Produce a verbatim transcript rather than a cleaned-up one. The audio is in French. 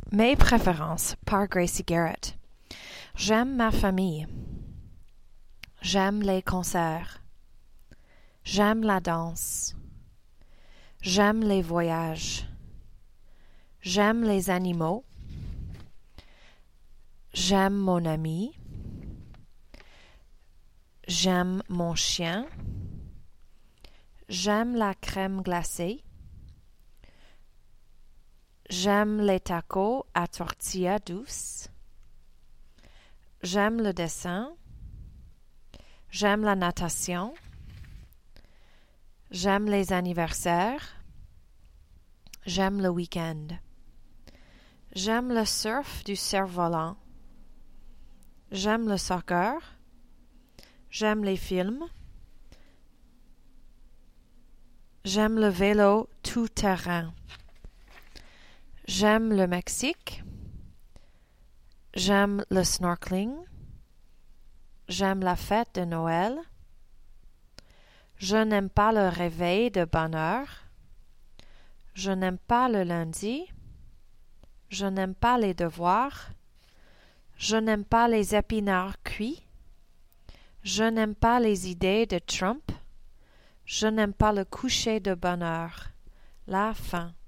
Mes préférences par Gracie Garrett. J'aime ma famille. J'aime les concerts. J'aime la danse. J'aime les voyages. J'aime les animaux. J'aime mon ami. J'aime mon chien. J'aime la crème glacée. J'aime les tacos à tortilla douce. J'aime le dessin. J'aime la natation. J'aime les anniversaires. J'aime le week-end. J'aime le surf du cerf-volant. J'aime le soccer. J'aime les films. J'aime le vélo tout-terrain. J'aime le Mexique. J'aime le snorkeling. J'aime la fête de Noël. Je n'aime pas le réveil de bonne heure. Je n'aime pas le lundi. Je n'aime pas les devoirs. Je n'aime pas les épinards cuits. Je n'aime pas les idées de Trump. Je n'aime pas le coucher de bonne heure. La fin.